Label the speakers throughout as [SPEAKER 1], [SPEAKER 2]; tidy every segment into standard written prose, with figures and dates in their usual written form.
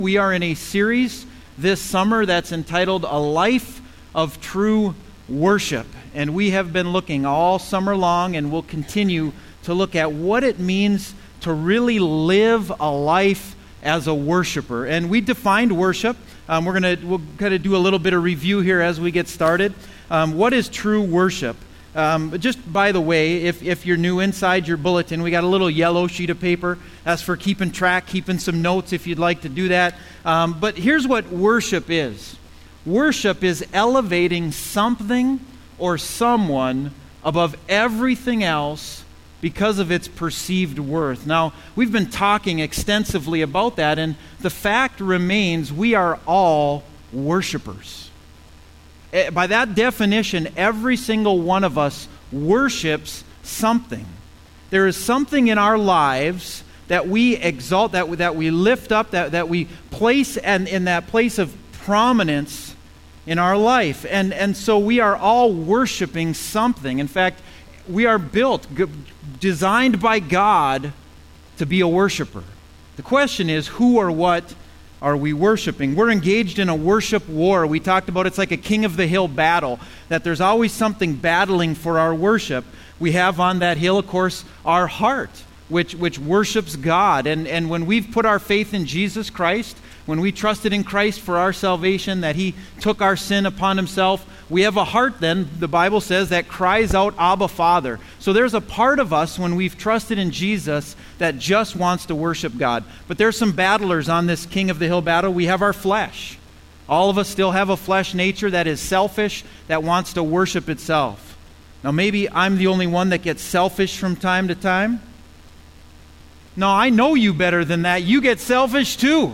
[SPEAKER 1] We are in a series this summer that's entitled A Life of True Worship. And we have been looking all summer long and will continue to look at what it means to really live a life as a worshiper. And we defined worship. We'll kind of do a little bit of review here as we get started. What is true worship? Just by the way, if you're new inside your bulletin, we got a little yellow sheet of paper. That's for keeping track, keeping some notes if you'd like to do that. But here's what worship is. Worship is elevating something or someone above everything else because of its perceived worth. Now, we've been talking extensively about that, and the fact remains we are all worshipers. By that definition, every single one of us worships something. There is something in our lives that we exalt, that we lift up, that we place in that place of prominence in our life. And so we are all worshiping something. In fact, we are built, designed by God to be a worshiper. The question is, who or what are we worshiping? We're engaged in a worship war. We talked about it's like a king of the hill battle, that there's always something battling for our worship. We have on that hill, of course, our heart, which worships God. And when we've put our faith in Jesus Christ, when we trusted in Christ for our salvation, that He took our sin upon Himself, we have a heart then, the Bible says, that cries out, Abba, Father. So there's a part of us when we've trusted in Jesus that just wants to worship God. But there's some battlers on this King of the Hill battle. We have our flesh. All of us still have a flesh nature that is selfish, that wants to worship itself. Now maybe I'm the only one that gets selfish from time to time. No, I know you better than that. You get selfish too.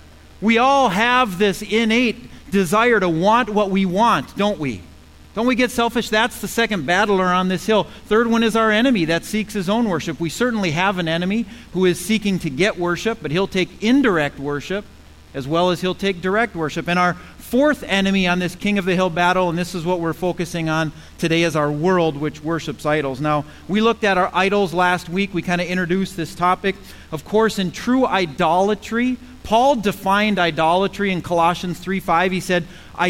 [SPEAKER 1] We all have this innate desire to want what we want, don't we? Don't we get selfish? That's the second battler on this hill. Third one is our enemy that seeks his own worship. We certainly have an enemy who is seeking to get worship, but he'll take indirect worship as well as he'll take direct worship. And our fourth enemy on this King of the Hill battle, and this is what we're focusing on today, is our world, which worships idols. Now, we looked at our idols last week. We kind of introduced this topic. Of course, in true idolatry, Paul defined idolatry in Colossians 3:5. He said,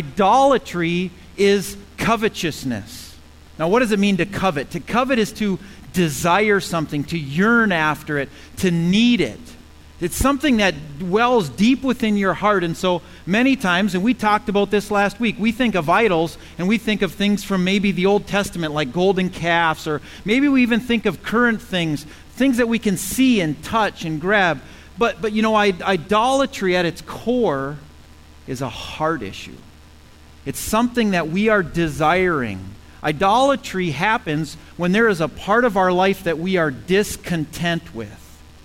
[SPEAKER 1] idolatry is covetousness. Now, what does it mean to covet? To covet is to desire something, to yearn after it, to need it. It's something that dwells deep within your heart. And so many times, and we talked about this last week, we think of idols and we think of things from maybe the Old Testament like golden calves, or maybe we even think of current things that we can see and touch and grab. But you know, idolatry at its core is a heart issue. It's something that we are desiring. Idolatry happens when there is a part of our life that we are discontent with.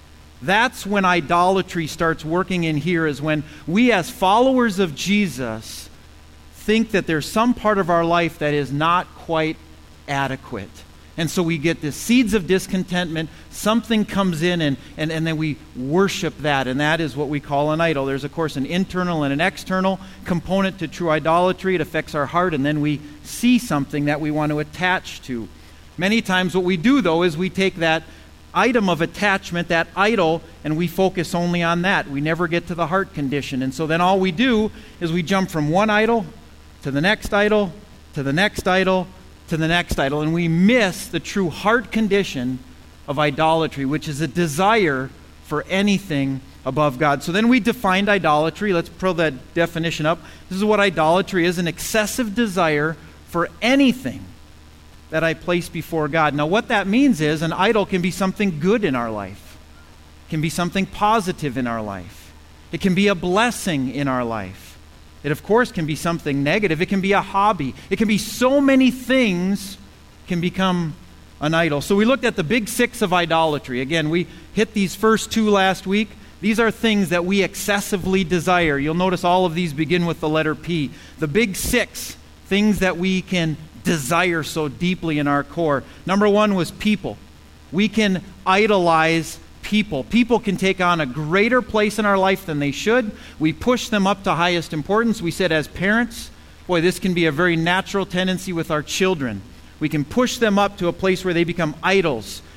[SPEAKER 1] That's when idolatry starts working in here, is when we as followers of Jesus think that there's some part of our life that is not quite adequate. And so we get the seeds of discontentment, something comes in, and then we worship that, and that is what we call an idol. There's, of course, an internal and an external component to true idolatry. It affects our heart, and then we see something that we want to attach to. Many times what we do, though, is we take that item of attachment, that idol, and we focus only on that. We never get to the heart condition. And so then all we do is we jump from one idol to the next idol, to the next idol, to the next idol, and we miss the true heart condition of idolatry, which is a desire for anything above God. So then we defined idolatry. Let's pull that definition up. This is what idolatry is: an excessive desire for anything that I place before God. Now what that means is an idol can be something good in our life. It can be something positive in our life. It can be a blessing in our life. It, of course, can be something negative. It can be a hobby. It can be so many things can become an idol. So we looked at the big six of idolatry. Again, we hit these first two last week. These are things that we excessively desire. You'll notice all of these begin with the letter P. The big six things that we can desire so deeply in our core. Number one was people. We can idolize people. People can take on a greater place in our life than they should. We push them up to highest importance. We said as parents, boy, this can be a very natural tendency with our children. We can push them up to a place where they become idols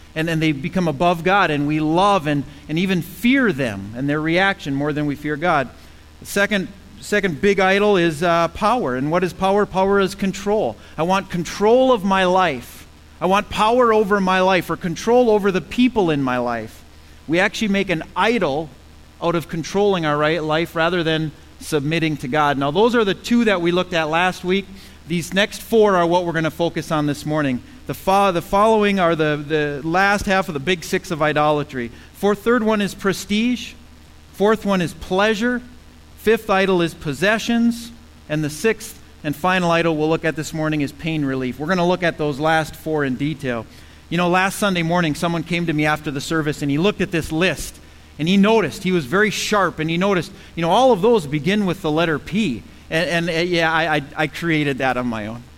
[SPEAKER 1] and they become above God, and we love and even fear them and their reaction more than we fear God. The second big idol is power. And what is power? Power is control. I want control of my life. I want power over my life, or control over the people in my life. We actually make an idol out of controlling our life rather than submitting to God. Now, those are the two that we looked at last week. These next four are what we're going to focus on this morning. The following are the last half of the big six of idolatry. Third one is prestige. Fourth one is pleasure. Fifth idol is possessions. And the sixth and final idol we'll look at this morning is pain relief. We're going to look at those last four in detail. You know, last Sunday morning, someone came to me after the service and he looked at this list. And he noticed, he was very sharp, and he noticed, you know, all of those begin with the letter P. I created that on my own.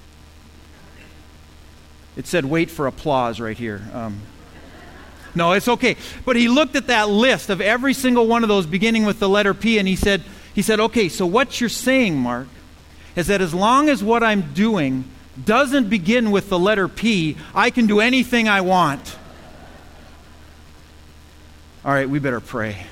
[SPEAKER 1] It said, wait for applause right here. No, it's okay. But he looked at that list of every single one of those beginning with the letter P, and he said, okay, so what you're saying, Mark, is that as long as what I'm doing doesn't begin with the letter P, I can do anything I want. All right, we better pray.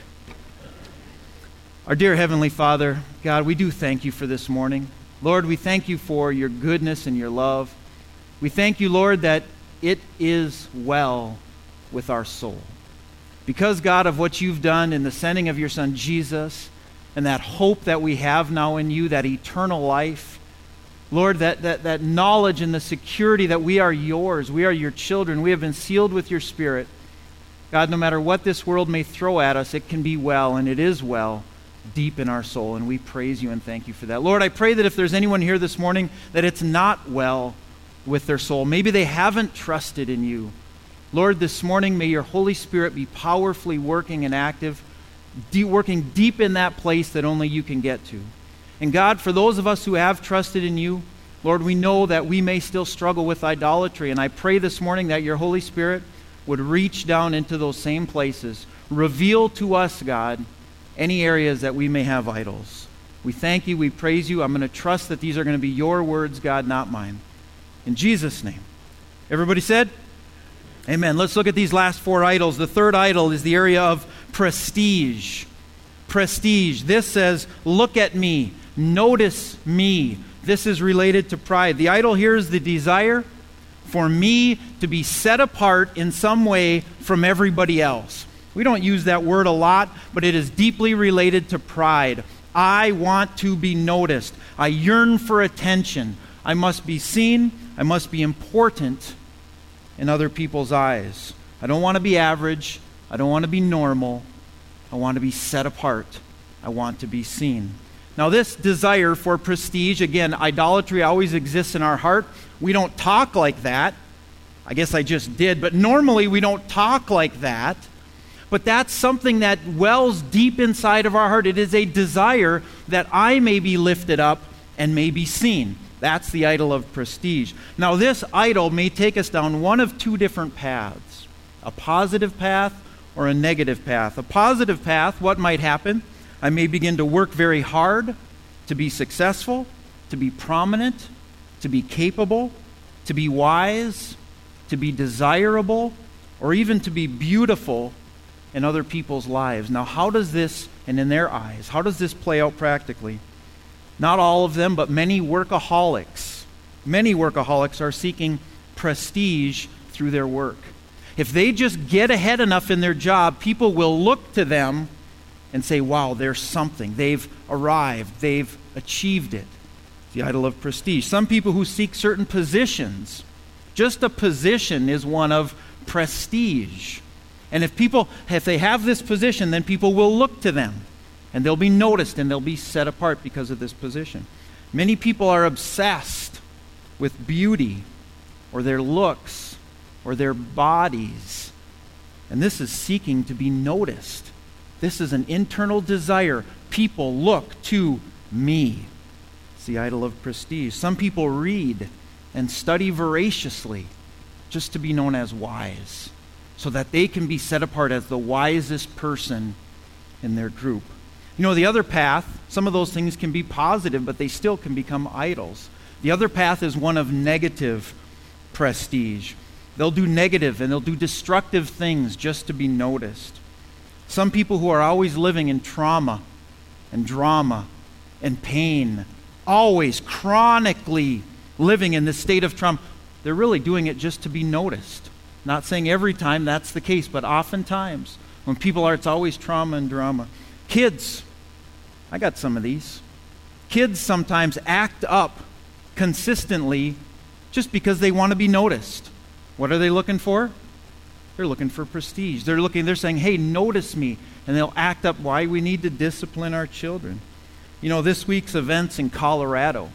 [SPEAKER 1] Our dear Heavenly Father, God, we do thank you for this morning. Lord, we thank you for your goodness and your love. We thank you, Lord, that it is well with our soul. Because, God, of what you've done in the sending of your Son Jesus, and that hope that we have now in you, that eternal life, Lord, that knowledge and the security that we are yours, we are your children, we have been sealed with your Spirit. God, no matter what this world may throw at us, it can be well, and it is well, deep in our soul, and we praise you and thank you for that. Lord, I pray that if there's anyone here this morning that it's not well with their soul, maybe they haven't trusted in you. Lord, this morning, may your Holy Spirit be powerfully working and active, working deep in that place that only you can get to. And God, for those of us who have trusted in you, Lord, we know that we may still struggle with idolatry, and I pray this morning that your Holy Spirit would reach down into those same places. Reveal to us, God, any areas that we may have idols. We thank you, we praise you. I'm going to trust that these are going to be your words, God, not mine. In Jesus' name. Everybody said? Amen. Let's look at these last four idols. The third idol is the area of prestige. Prestige. This says, look at me. Notice me. This is related to pride. The idol here is the desire for me to be set apart in some way from everybody else. We don't use that word a lot, but it is deeply related to pride. I want to be noticed. I yearn for attention. I must be seen. I must be important in other people's eyes. I don't want to be average. I don't want to be normal. I want to be set apart. I want to be seen. Now, this desire for prestige, again, idolatry always exists in our heart. We don't talk like that. I guess I just did, but normally we don't talk like that. But that's something that wells deep inside of our heart. It is a desire that I may be lifted up and may be seen. That's the idol of prestige. Now, this idol may take us down one of two different paths, a positive path or a negative path. A positive path, what might happen? I may begin to work very hard to be successful, to be prominent, to be capable, to be wise, to be desirable, or even to be beautiful in other people's lives. Now, how does this, and in their eyes, how does this play out practically? Not all of them, but many workaholics are seeking prestige through their work. If they just get ahead enough in their job, people will look to them and say, wow, there's something. They've arrived. They've achieved it. The idol of prestige. Some people who seek certain positions, just a position is one of prestige. And if they have this position, then people will look to them. And they'll be noticed and they'll be set apart because of this position. Many people are obsessed with beauty or their looks or their bodies. And this is seeking to be noticed. This is an internal desire. People look to me. It's the idol of prestige. Some people read and study voraciously just to be known as wise, so that they can be set apart as the wisest person in their group. You know, the other path, some of those things can be positive, but they still can become idols. The other path is one of negative prestige. They'll do negative and they'll do destructive things just to be noticed. Some people who are always living in trauma and drama and pain, always chronically living in this state of trauma, they're really doing it just to be noticed. Not saying every time that's the case, but oftentimes when people are, it's always trauma and drama. Kids, I got some of these. Kids sometimes act up consistently just because they want to be noticed. What are they looking for? They're looking for prestige. They're saying, hey, notice me. And they'll act up. Why we need to discipline our children. You know, this week's events in Colorado,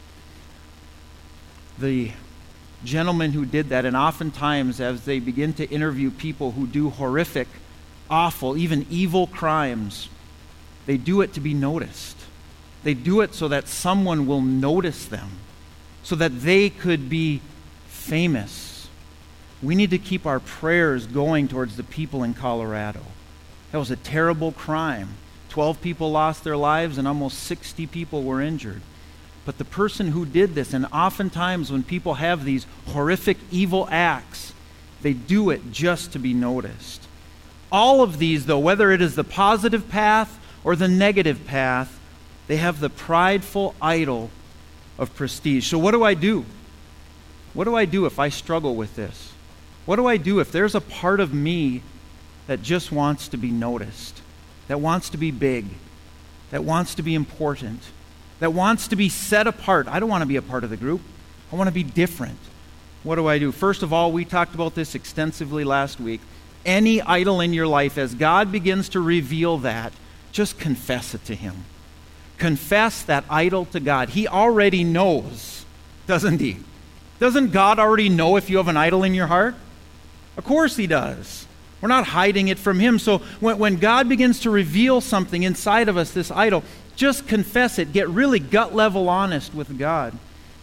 [SPEAKER 1] the gentleman who did that, and oftentimes as they begin to interview people who do horrific, awful, even evil crimes, they do it to be noticed. They do it so that someone will notice them, so that they could be famous. We need to keep our prayers going towards the people in Colorado. That was a terrible crime. 12 people lost their lives and almost 60 people were injured. But the person who did this, and oftentimes when people have these horrific evil acts, they do it just to be noticed. All of these, though, whether it is the positive path or the negative path, they have the prideful idol of prestige. So what do I do? What do I do if I struggle with this? What do I do if there's a part of me that just wants to be noticed, that wants to be big, that wants to be important, that wants to be set apart? I don't want to be a part of the group. I want to be different. What do I do? First of all, we talked about this extensively last week. Any idol in your life, as God begins to reveal that, just confess it to Him. Confess that idol to God. He already knows, doesn't He? Doesn't God already know if you have an idol in your heart? Of course He does. We're not hiding it from Him. So when God begins to reveal something inside of us, this idol, just confess it. Get really gut level honest with God.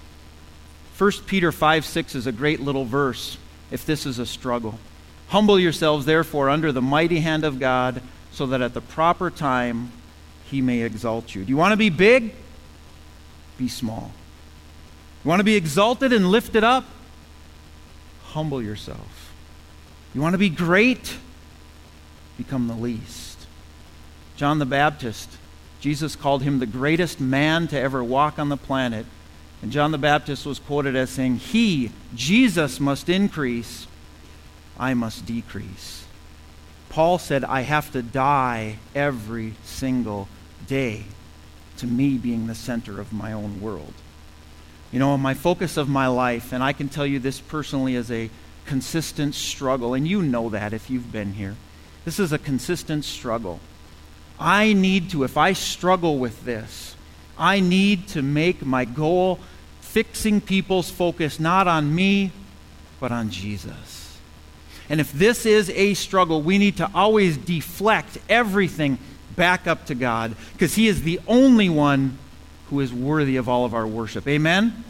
[SPEAKER 1] 1 Peter 5:6 is a great little verse if this is a struggle. Humble yourselves, therefore, under the mighty hand of God, so that at the proper time He may exalt you. Do you want to be big? Be small. You want to be exalted and lifted up? Humble yourself. You want to be great? Become the least. John the Baptist, Jesus called him the greatest man to ever walk on the planet. And John the Baptist was quoted as saying, He, Jesus, must increase, I must decrease. Paul said, I have to die every single day to me being the center of my own world. You know, my focus of my life, and I can tell you this personally, is a consistent struggle, and you know that if you've been here. This is a consistent struggle. I need to, if I struggle with this, I need to make my goal fixing people's focus not on me, but on Jesus. And if this is a struggle, we need to always deflect everything back up to God, because He is the only one who is worthy of all of our worship. Amen?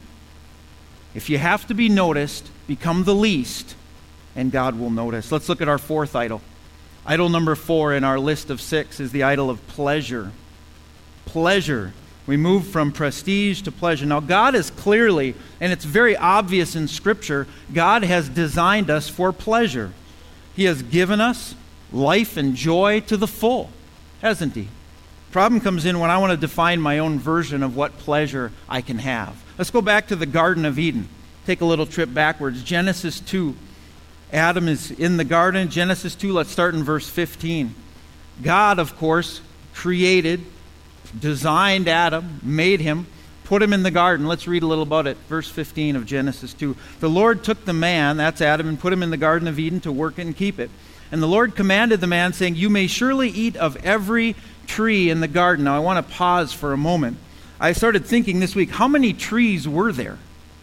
[SPEAKER 1] If you have to be noticed, become the least, and God will notice. Let's look at our fourth idol. Idol number 4 in our list of 6 is the idol of pleasure. Pleasure. We move from prestige to pleasure. Now, God is clearly, and it's very obvious in Scripture, God has designed us for pleasure. He has given us life and joy to the full, hasn't He? Problem comes in when I want to define my own version of what pleasure I can have. Let's go back to the Garden of Eden. Take a little trip backwards. Genesis 2. Adam is in the garden. Genesis 2, let's start in verse 15. God, of course, created, designed Adam, made him, put him in the garden. Let's read a little about it. Verse 15 of Genesis 2. The Lord took the man, that's Adam, and put him in the Garden of Eden to work it and keep it. And the Lord commanded the man, saying, You may surely eat of every tree in the garden. Now, I want to pause for a moment. I started thinking this week, how many trees were there?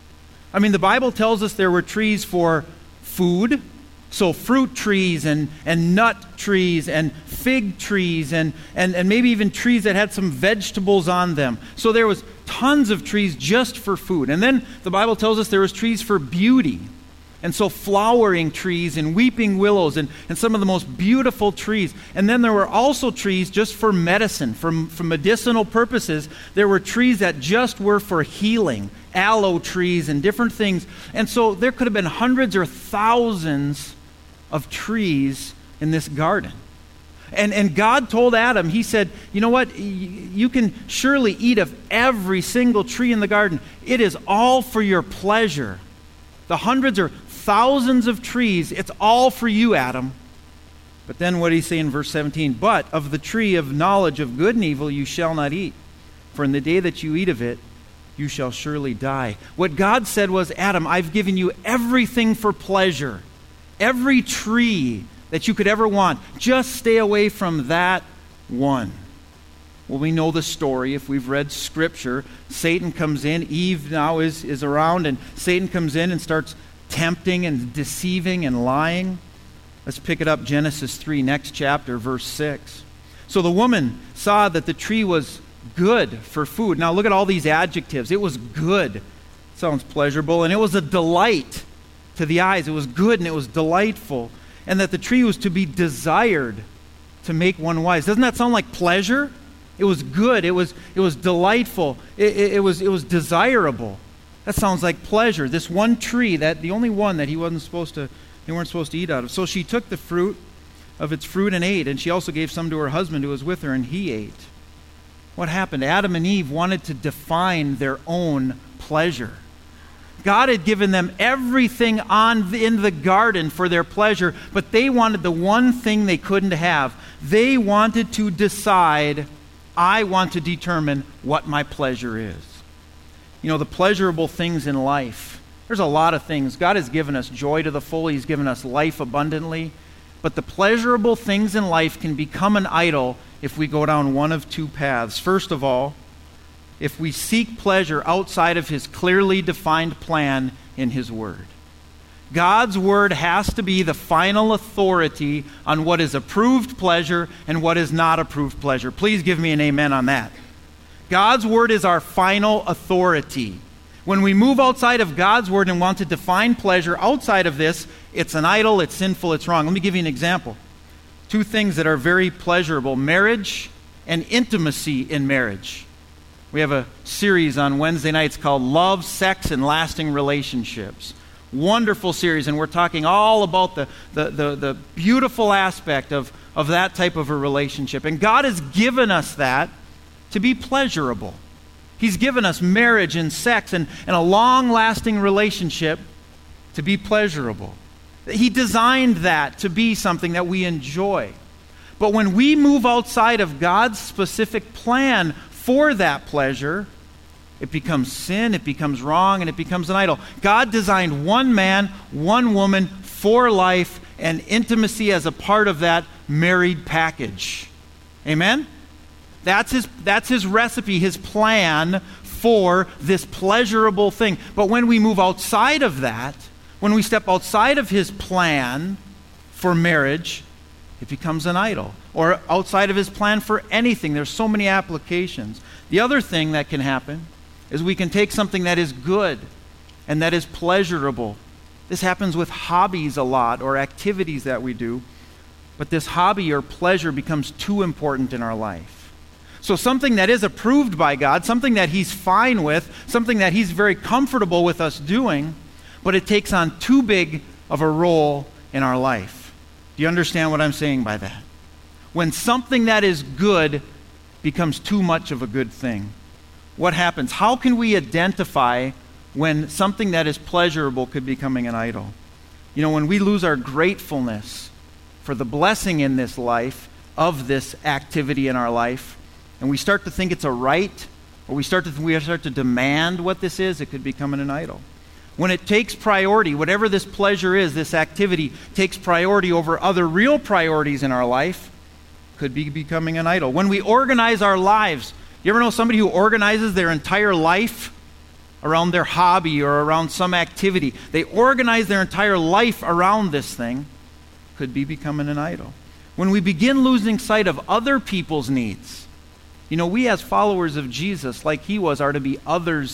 [SPEAKER 1] I mean, the Bible tells us there were trees for food, so fruit trees and nut trees and fig trees and maybe even trees that had some vegetables on them. So there was tons of trees just for food. And then the Bible tells us there was trees for beauty. And so flowering trees and weeping willows and some of the most beautiful trees. And then there were also trees just for medicine, for medicinal purposes. There were trees that just were for healing, aloe trees and different things. And so there could have been hundreds or thousands of trees in this garden. And God told Adam, he said, you know what, you can surely eat of every single tree in the garden. It is all for your pleasure. The hundreds or thousands of trees, it's all for you, Adam. But then what did he say in verse 17? But of the tree of knowledge of good and evil you shall not eat, for in the day that you eat of it, you shall surely die. What God said was, Adam, I've given you everything for pleasure, every tree that you could ever want. Just stay away from that one. Well, we know the story. If we've read Scripture, Satan comes in. Eve now is around, and Satan comes in and starts tempting and deceiving and lying. Let's pick it up, Genesis 3, next chapter, verse 6. So the woman saw that the tree was good for food. Now look at all these adjectives. It was good. Sounds pleasurable. And it was a delight to the eyes. It was good and it was delightful. And that the tree was to be desired to make one wise. Doesn't that sound like pleasure? It was good. It was delightful. It was desirable. That sounds like pleasure. This one tree, that the only one that they weren't supposed to eat out of. So she took the fruit of its fruit and ate, and she also gave some to her husband who was with her, and he ate. What happened? Adam and Eve wanted to define their own pleasure. God had given them everything in the garden for their pleasure, but they wanted the one thing they couldn't have. They wanted to decide, I want to determine what my pleasure is. You know, the pleasurable things in life. There's a lot of things. God has given us joy to the full. He's given us life abundantly. But the pleasurable things in life can become an idol if we go down one of two paths. First of all, if we seek pleasure outside of His clearly defined plan in His Word. God's Word has to be the final authority on what is approved pleasure and what is not approved pleasure. Please give me an amen on that. God's Word is our final authority. When we move outside of God's Word and want to define pleasure outside of this, it's an idol, it's sinful, it's wrong. Let me give you an example. Two things that are very pleasurable: marriage and intimacy in marriage. We have a series on Wednesday nights called Love, Sex, and Lasting Relationships. Wonderful series, and we're talking all about the beautiful aspect of that type of a relationship. And God has given us that to be pleasurable. He's given us marriage and sex and a long-lasting relationship to be pleasurable. He designed that to be something that we enjoy. But when we move outside of God's specific plan for that pleasure, it becomes sin, it becomes wrong, and it becomes an idol. God designed one man, one woman for life and intimacy as a part of that married package. Amen? That's his recipe, his plan for this pleasurable thing. But when we move outside of that, when we step outside of his plan for marriage, it becomes an idol. Or outside of his plan for anything. There's so many applications. The other thing that can happen is we can take something that is good and that is pleasurable. This happens with hobbies a lot, or activities that we do. But this hobby or pleasure becomes too important in our life. So something that is approved by God, something that he's fine with, something that he's very comfortable with us doing, but it takes on too big of a role in our life. Do you understand what I'm saying by that? When something that is good becomes too much of a good thing, what happens? How can we identify when something that is pleasurable could be becoming an idol? You know, when we lose our gratefulness for the blessing in this life, of this activity in our life, and we start to think it's a right, or we start to demand what this is, it could become an idol. When it takes priority, whatever this pleasure is, this activity takes priority over other real priorities in our life, could be becoming an idol. When we organize our lives, you ever know somebody who organizes their entire life around their hobby or around some activity? They organize their entire life around this thing, could be becoming an idol. When we begin losing sight of other people's needs, you know, we as followers of Jesus, like he was, are to be others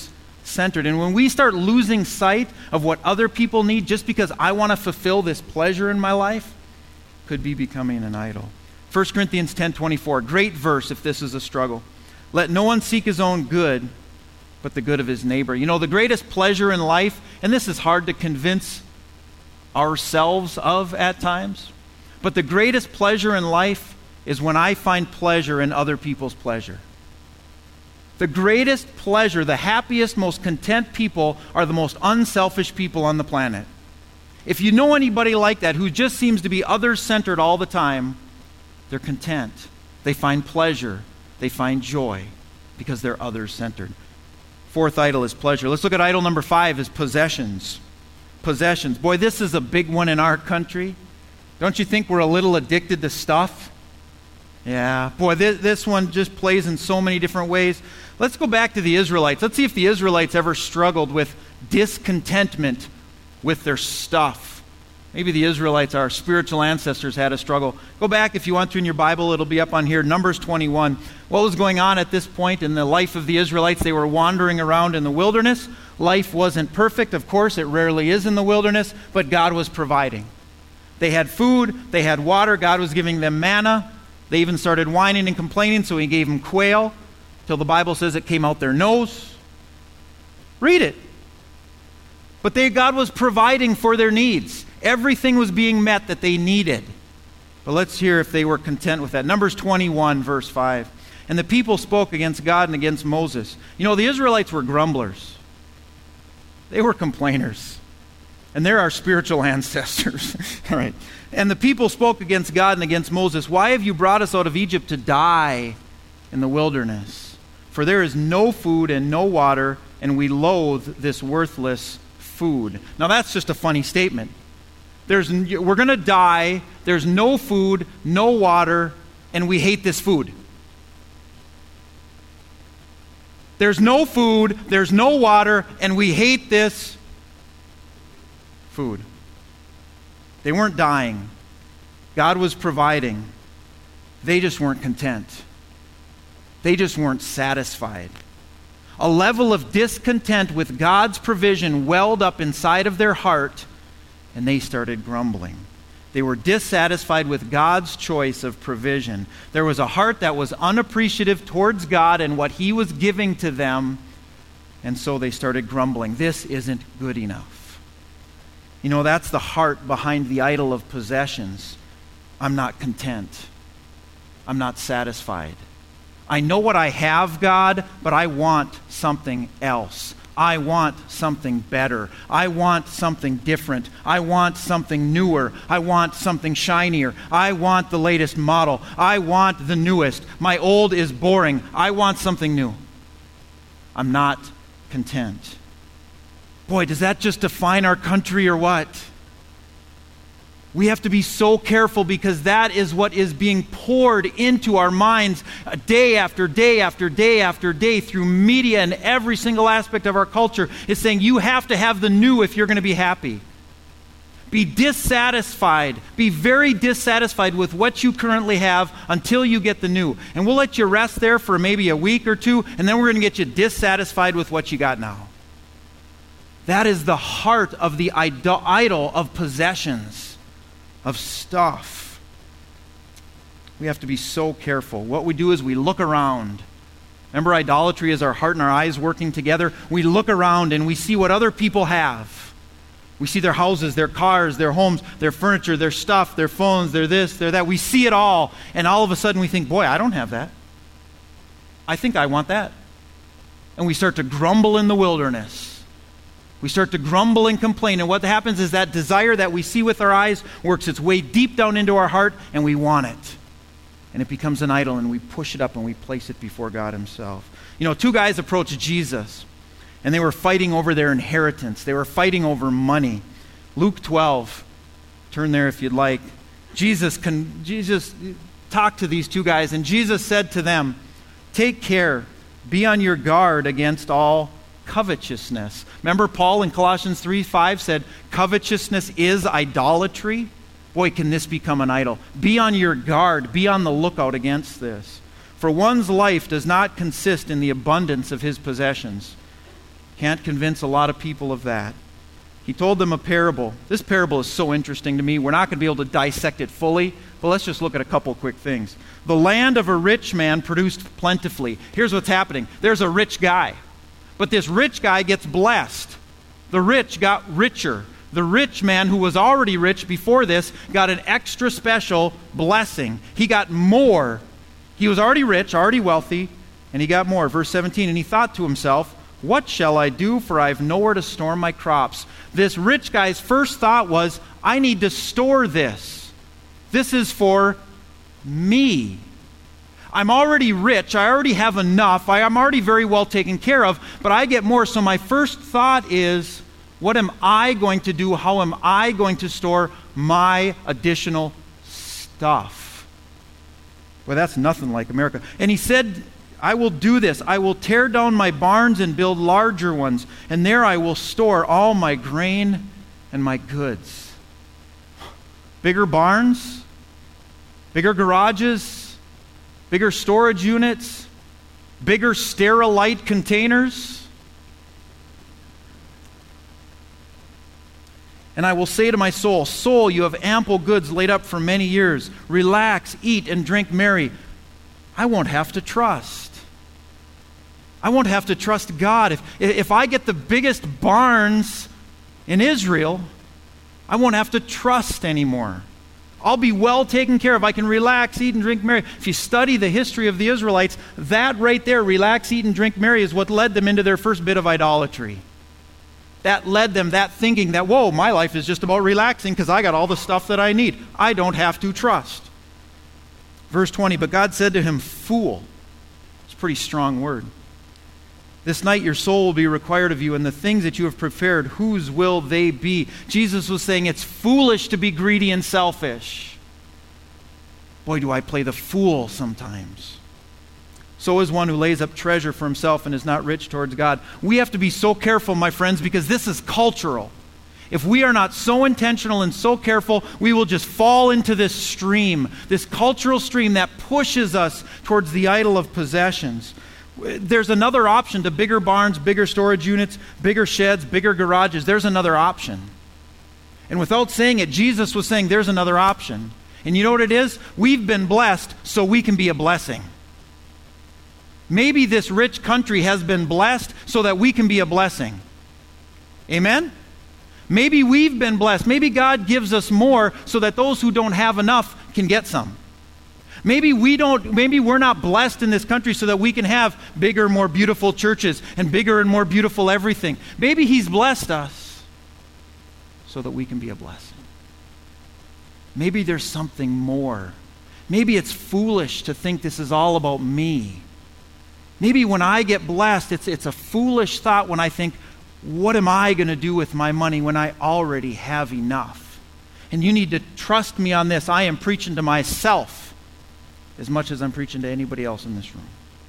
[SPEAKER 1] centered. And when we start losing sight of what other people need just because I want to fulfill this pleasure in my life, could be becoming an idol. 1 Corinthians 10:24, great verse if this is a struggle. Let no one seek his own good, but the good of his neighbor. You know, the greatest pleasure in life, and this is hard to convince ourselves of at times, but the greatest pleasure in life is when I find pleasure in other people's pleasure. The greatest pleasure, the happiest, most content people are the most unselfish people on the planet. If you know anybody like that who just seems to be others-centered all the time, they're content. They find pleasure. They find joy because they're others-centered. Fourth idol is pleasure. Let's look at idol number 5 is possessions. Possessions. Boy, this is a big one in our country. Don't you think we're a little addicted to stuff? Yeah. Boy, this one just plays in so many different ways. Let's go back to the Israelites. Let's see if the Israelites ever struggled with discontentment with their stuff. Maybe the Israelites, our spiritual ancestors, had a struggle. Go back if you want to in your Bible. It'll be up on here. Numbers 21. What was going on at this point in the life of the Israelites? They were wandering around in the wilderness. Life wasn't perfect. Of course, it rarely is in the wilderness, but God was providing. They had food. They had water. God was giving them manna. They even started whining and complaining, so he gave them quail, till the Bible says it came out their nose. Read it. But God was providing for their needs. Everything was being met that they needed. But let's hear if they were content with that. Numbers 21, verse 5. And the people spoke against God and against Moses. You know, the Israelites were grumblers. They were complainers. And they're our spiritual ancestors. All right. And the people spoke against God and against Moses. Why have you brought us out of Egypt to die in the wilderness? For there is no food and no water, and we loathe this worthless food. Now that's just a funny statement. We're going to die, there's no food, no water, and we hate this food. There's no food, there's no water, and we hate this food. They weren't dying. God was providing. They just weren't content. They just weren't satisfied. A level of discontent with God's provision welled up inside of their heart, and they started grumbling. They were dissatisfied with God's choice of provision. There was a heart that was unappreciative towards God and what He was giving to them, and so they started grumbling. This isn't good enough. You know, that's the heart behind the idol of possessions. I'm not content. I'm not satisfied. I know what I have, God, but I want something else. I want something better. I want something different. I want something newer. I want something shinier. I want the latest model. I want the newest. My old is boring. I want something new. I'm not content. Boy, does that just define our country or what? We have to be so careful because that is what is being poured into our minds day after day after day after day through media and every single aspect of our culture is saying you have to have the new if you're going to be happy. Be dissatisfied. Be very dissatisfied with what you currently have until you get the new. And we'll let you rest there for maybe a week or two, and then we're going to get you dissatisfied with what you got now. That is the heart of the idol of possessions. Of stuff. We have to be so careful. What we do is we look around. Remember, idolatry is our heart and our eyes working together. We look around and we see what other people have. We see their houses, their cars, their homes, their furniture, their stuff, their phones, their this, their that. We see it all, and all of a sudden we think, boy, I don't have that. I think I want that. And we start to grumble in the wilderness. We start to grumble and complain, and what happens is that desire that we see with our eyes works its way deep down into our heart, and we want it. And it becomes an idol, and we push it up, and we place it before God Himself. You know, two guys approached Jesus, and they were fighting over their inheritance. They were fighting over money. Luke 12, turn there if you'd like. Jesus talked to these two guys, and Jesus said to them, "Take care, be on your guard against all covetousness." Remember Paul in Colossians 3:5 said, covetousness is idolatry? Boy, can this become an idol. Be on your guard. Be on the lookout against this. For one's life does not consist in the abundance of his possessions. Can't convince a lot of people of that. He told them a parable. This parable is so interesting to me. We're not going to be able to dissect it fully, but let's just look at a couple quick things. The land of a rich man produced plentifully. Here's what's happening. There's a rich guy, but this rich guy gets blessed. The rich got richer. The rich man who was already rich before this got an extra special blessing. He got more. He was already rich, already wealthy, and he got more. Verse 17, and he thought to himself, what shall I do, for I have nowhere to store my crops? This rich guy's first thought was, I need to store this. This is for me. I'm already rich. I already have enough. I'm already very well taken care of, but I get more. So my first thought is, what am I going to do? How am I going to store my additional stuff? Well, that's nothing like America. And he said, I will do this. I will tear down my barns and build larger ones, and there I will store all my grain and my goods. Bigger barns, bigger garages, bigger storage units, bigger Sterilite containers. And I will say to my soul, soul, you have ample goods laid up for many years. Relax, eat, and drink merry. I won't have to trust. I won't have to trust God. If I get the biggest barns in Israel, I won't have to trust anymore. I'll be well taken care of. I can relax, eat, and drink merry. If you study the history of the Israelites, that right there, relax, eat, and drink merry, is what led them into their first bit of idolatry. That led them, that thinking that, whoa, my life is just about relaxing because I got all the stuff that I need. I don't have to trust. Verse 20, but God said to him, fool. It's a pretty strong word. This night your soul will be required of you, and the things that you have prepared, whose will they be? Jesus was saying it's foolish to be greedy and selfish. Boy, do I play the fool sometimes. So is one who lays up treasure for himself and is not rich towards God. We have to be so careful, my friends, because this is cultural. If we are not so intentional and so careful, we will just fall into this stream, this cultural stream that pushes us towards the idol of possessions. There's another option to bigger barns, bigger storage units, bigger sheds, bigger garages. There's another option. And without saying it, Jesus was saying there's another option. And you know what it is? We've been blessed so we can be a blessing. Maybe this rich country has been blessed so that we can be a blessing. Amen? Maybe we've been blessed. Maybe God gives us more so that those who don't have enough can get some. Maybe we're not blessed in this country so that we can have bigger, more beautiful churches and bigger and more beautiful everything. Maybe He's blessed us so that we can be a blessing. Maybe there's something more. Maybe it's foolish to think this is all about me. Maybe when I get blessed, it's a foolish thought when I think, what am I going to do with my money when I already have enough? And you need to trust me on this. I am preaching to myself as much as I'm preaching to anybody else in this room.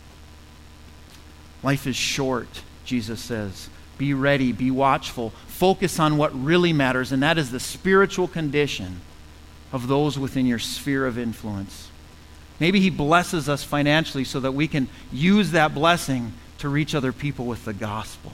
[SPEAKER 1] Life is short, Jesus says. Be ready, be watchful. Focus on what really matters, and that is the spiritual condition of those within your sphere of influence. Maybe He blesses us financially so that we can use that blessing to reach other people with the gospel.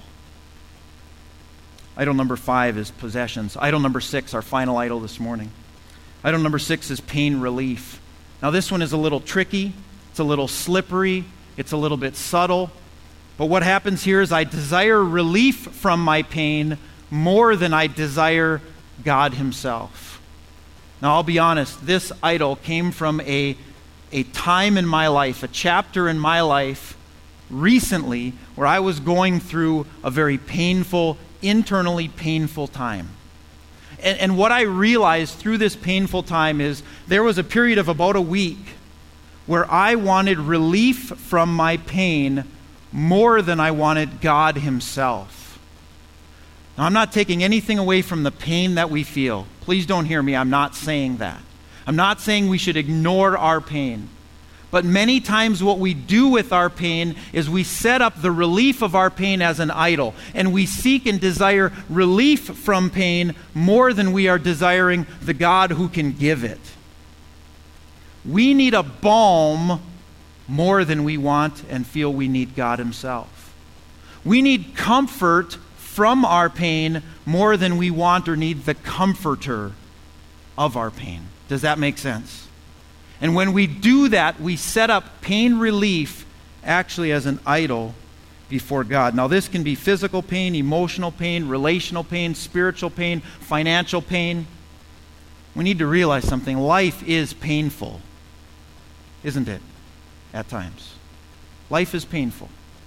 [SPEAKER 1] Idol number 5 is possessions. Idol number 6, our final idol this morning. Idol number 6 is pain relief. Now this one is a little tricky, it's a little slippery, it's a little bit subtle. But what happens here is I desire relief from my pain more than I desire God Himself. Now I'll be honest, this idol came from a time in my life, a chapter in my life recently where I was going through a very painful, internally painful time. And what I realized through this painful time is there was a period of about a week where I wanted relief from my pain more than I wanted God Himself. Now, I'm not taking anything away from the pain that we feel. Please don't hear me. I'm not saying that. I'm not saying we should ignore our pain. But many times what we do with our pain is we set up the relief of our pain as an idol. And we seek and desire relief from pain more than we are desiring the God who can give it. We need a balm more than we want and feel we need God Himself. We need comfort from our pain more than we want or need the comforter of our pain. Does that make sense? And when we do that, we set up pain relief actually as an idol before God. Now, this can be physical pain, emotional pain, relational pain, spiritual pain, financial pain. We need to realize something. Life is painful, isn't it? At times. Life is painful.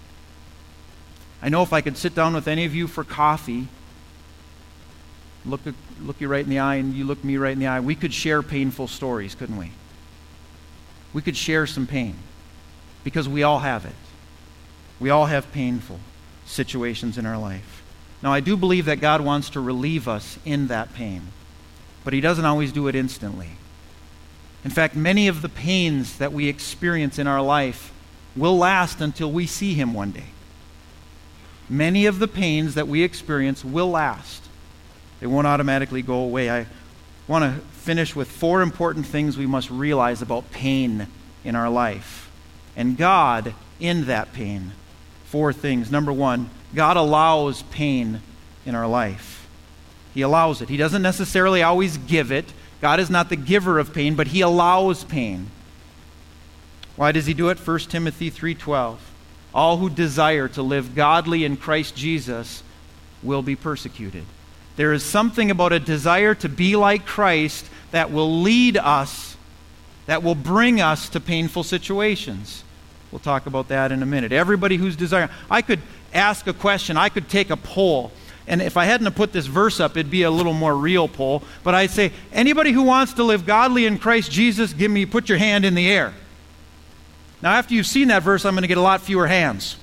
[SPEAKER 1] I know if I could sit down with any of you for coffee, look you right in the eye and you look me right in the eye, we could share painful stories, couldn't we? We could share some pain because we all have it. We all have painful situations in our life. Now, I do believe that God wants to relieve us in that pain, but He doesn't always do it instantly. In fact, many of the pains that we experience in our life will last until we see Him one day. Many of the pains that we experience will last. They won't automatically go away. I want to finish with 4 important things we must realize about pain in our life. And God in that pain. 4 things. Number 1, God allows pain in our life. He allows it. He doesn't necessarily always give it. God is not the giver of pain, but He allows pain. Why does He do it? 1 Timothy 3:12. All who desire to live godly in Christ Jesus will be persecuted. There is something about a desire to be like Christ that will lead us, that will bring us to painful situations. We'll talk about that in a minute. Everybody who's desiring. I could ask a question. I could take a poll. And if I hadn't put this verse up, it'd be a little more real poll. But I'd say, anybody who wants to live godly in Christ Jesus, put your hand in the air. Now, after you've seen that verse, I'm going to get a lot fewer hands.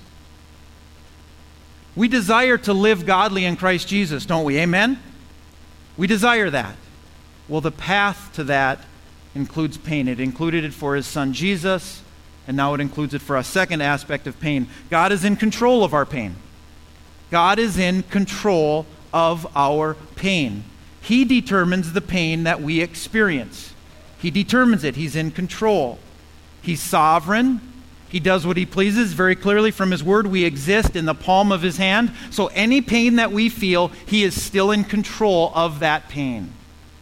[SPEAKER 1] We desire to live godly in Christ Jesus, don't we? Amen? We desire that. Well, the path to that includes pain. It included it for His Son Jesus, and now it includes it for us. Second aspect of pain. God is in control of our pain. God is in control of our pain. He determines the pain that we experience. He determines it. He's in control. He's sovereign. He does what He pleases. Very clearly from His Word, we exist in the palm of His hand. So any pain that we feel, He is still in control of that pain.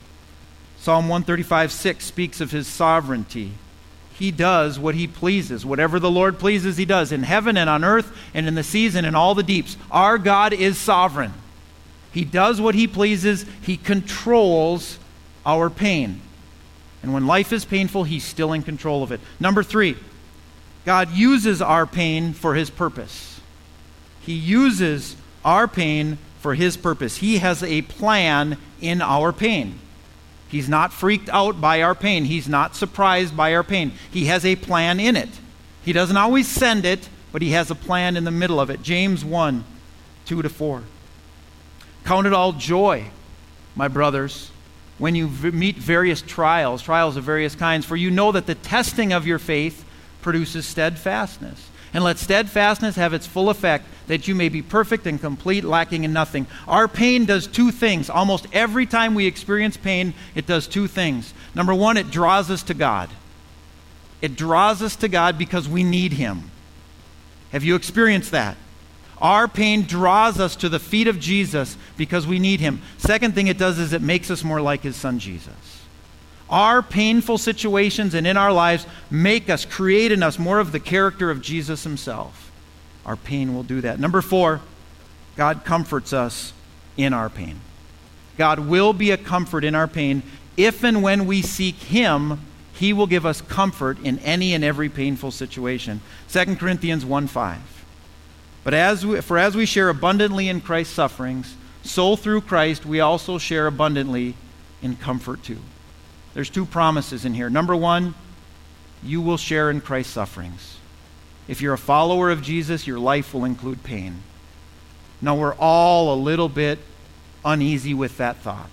[SPEAKER 1] Psalm 135:6 speaks of His sovereignty. He does what He pleases. Whatever the Lord pleases, He does. In heaven and on earth and in the seas and in all the deeps. Our God is sovereign. He does what He pleases. He controls our pain. And when life is painful, He's still in control of it. Number 3, God uses our pain for His purpose. He uses our pain for His purpose. He has a plan in our pain. He's not freaked out by our pain. He's not surprised by our pain. He has a plan in it. He doesn't always send it, but He has a plan in the middle of it. James 1:2-4. Count it all joy, my brothers, when you meet various trials of various kinds, for you know that the testing of your faith produces steadfastness. And let steadfastness have its full effect, that you may be perfect and complete, lacking in nothing. Our pain does 2 things. Almost every time we experience pain, it does 2 things. Number 1, it draws us to God. It draws us to God because we need Him. Have you experienced that? Our pain draws us to the feet of Jesus because we need Him. Second thing it does is it makes us more like His Son Jesus. Our painful situations and in our lives create in us more of the character of Jesus Himself. Our pain will do that. Number 4, God comforts us in our pain. God will be a comfort in our pain. If and when we seek Him, He will give us comfort in any and every painful situation. 2 Corinthians 1:5. But as we share abundantly in Christ's sufferings, so through Christ we also share abundantly in comfort too. There's 2 promises in here. Number 1, you will share in Christ's sufferings. If you're a follower of Jesus, your life will include pain. Now, we're all a little bit uneasy with that thought,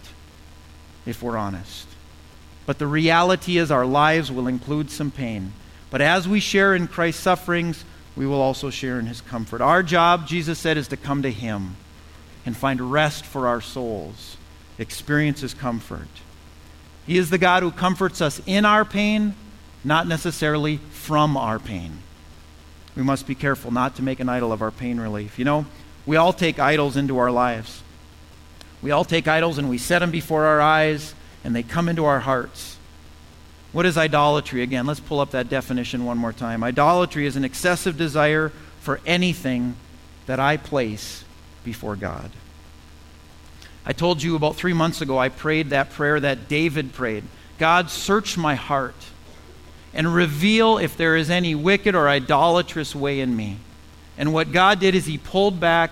[SPEAKER 1] if we're honest. But the reality is our lives will include some pain. But as we share in Christ's sufferings, we will also share in His comfort. Our job, Jesus said, is to come to Him and find rest for our souls, experience His comfort. He is the God who comforts us in our pain, not necessarily from our pain. we must be careful not to make an idol of our pain relief. You know, we all take idols into our lives. We all take idols and we set them before our eyes, and they come into our hearts. What is idolatry? Again, let's pull up that definition one more time. Idolatry is an excessive desire for anything that I place before God. I told you about 3 months ago, I prayed that prayer that David prayed. God, search my heart and reveal if there is any wicked or idolatrous way in me. And what God did is he pulled back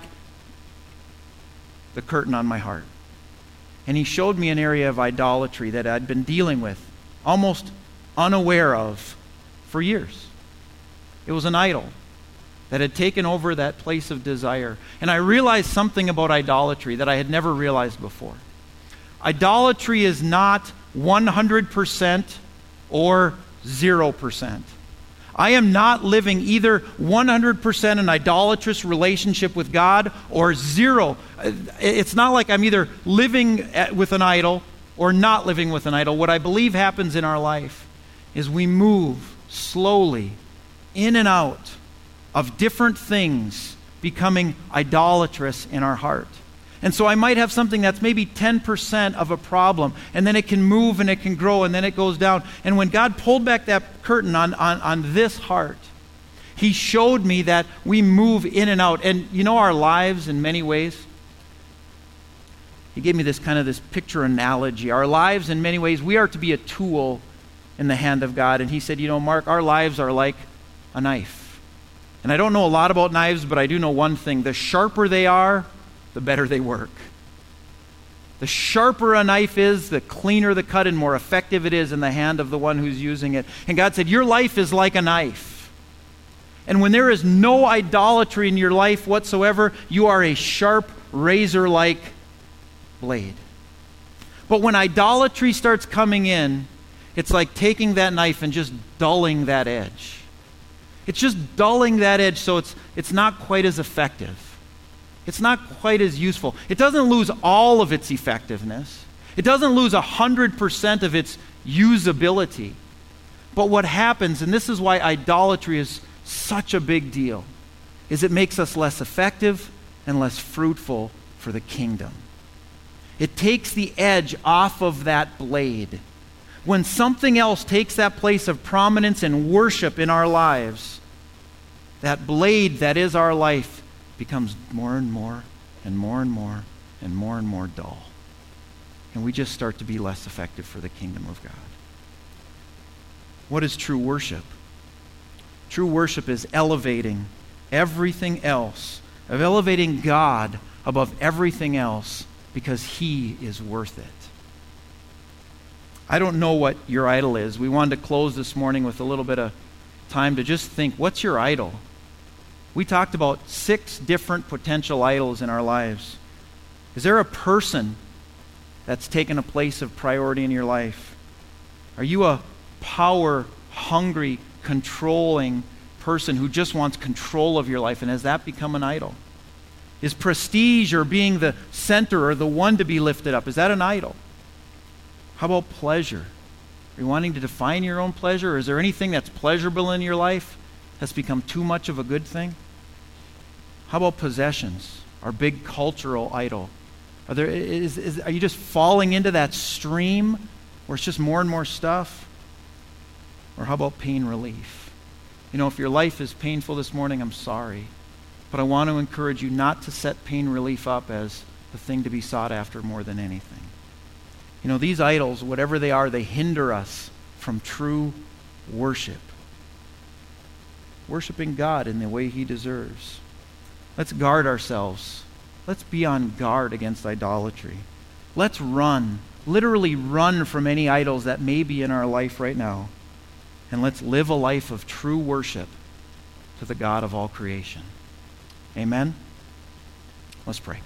[SPEAKER 1] the curtain on my heart. And he showed me an area of idolatry that I'd been dealing with, almost unaware of, for years. It was an idol that had taken over that place of desire. And I realized something about idolatry that I had never realized before. Idolatry is not 100% or 0%. I am not living either 100% an idolatrous relationship with God or zero. It's not like I'm either living with an idol or not living with an idol. What I believe happens in our life is we move slowly in and out of different things becoming idolatrous in our heart. And so I might have something that's maybe 10% of a problem, and then it can move and it can grow, and then it goes down. And when God pulled back that curtain on this heart, he showed me that we move in and out. And you know our lives in many ways? He gave me this picture analogy. Our lives in many ways, we are to be a tool in the hand of God. And he said, you know, Mark, our lives are like a knife. And I don't know a lot about knives, but I do know one thing. The sharper they are, the better they work. The sharper a knife is, the cleaner the cut and more effective it is in the hand of the one who's using it. And God said, your life is like a knife. And when there is no idolatry in your life whatsoever, you are a sharp, razor-like blade. But when idolatry starts coming in, it's like taking that knife and just dulling that edge. It's just dulling that edge so it's not quite as effective. It's not quite as useful. It doesn't lose all of its effectiveness. It doesn't lose 100% of its usability. But what happens, and this is why idolatry is such a big deal, is it makes us less effective and less fruitful for the kingdom. It takes the edge off of that blade. When something else takes that place of prominence and worship in our lives, that blade that is our life becomes more and more and more and more and more and more dull. And we just start to be less effective for the kingdom of God. What is true worship? True worship is elevating everything else, of elevating God above everything else because he is worth it. I don't know what your idol is. We wanted to close this morning with a little bit of time to just think, what's your idol? We talked about 6 different potential idols in our lives. Is there a person that's taken a place of priority in your life? Are you a power-hungry, controlling person who just wants control of your life, and has that become an idol? Is prestige or being the center or the one to be lifted up, is that an idol? How about pleasure? Are you wanting to define your own pleasure? Or is there anything that's pleasurable in your life that's become too much of a good thing? How about possessions? Our big cultural idol. Are you just falling into that stream where it's just more and more stuff? Or how about pain relief? You know, if your life is painful this morning, I'm sorry. But I want to encourage you not to set pain relief up as the thing to be sought after more than anything. You know, these idols, whatever they are, they hinder us from true worship. Worshiping God in the way he deserves. Let's guard ourselves. Let's be on guard against idolatry. Let's run, literally run from any idols that may be in our life right now. And let's live a life of true worship to the God of all creation. Amen? Let's pray.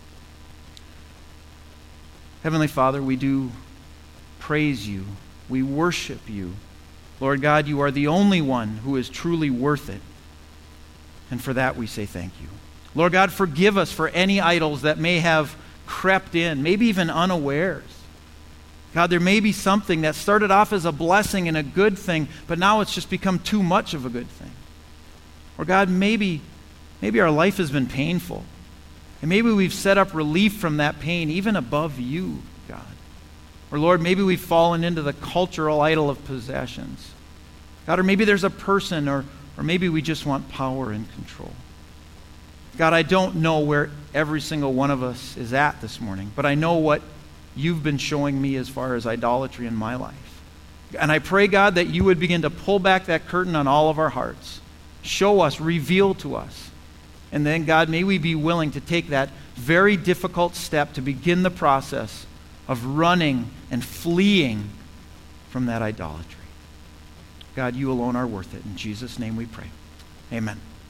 [SPEAKER 1] Heavenly Father, we do praise you. We worship you. Lord God, you are the only one who is truly worth it. And for that we say thank you. Lord God, forgive us for any idols that may have crept in, maybe even unawares. God, there may be something that started off as a blessing and a good thing, but now it's just become too much of a good thing. Or God, maybe our life has been painful. And maybe we've set up relief from that pain even above you, God. Or Lord, maybe we've fallen into the cultural idol of possessions. God, or maybe there's a person, or maybe we just want power and control. God, I don't know where every single one of us is at this morning, but I know what you've been showing me as far as idolatry in my life. And I pray, God, that you would begin to pull back that curtain on all of our hearts. Show us, reveal to us. And then, God, may we be willing to take that very difficult step to begin the process of running and fleeing from that idolatry. God, you alone are worth it. In Jesus' name we pray. Amen.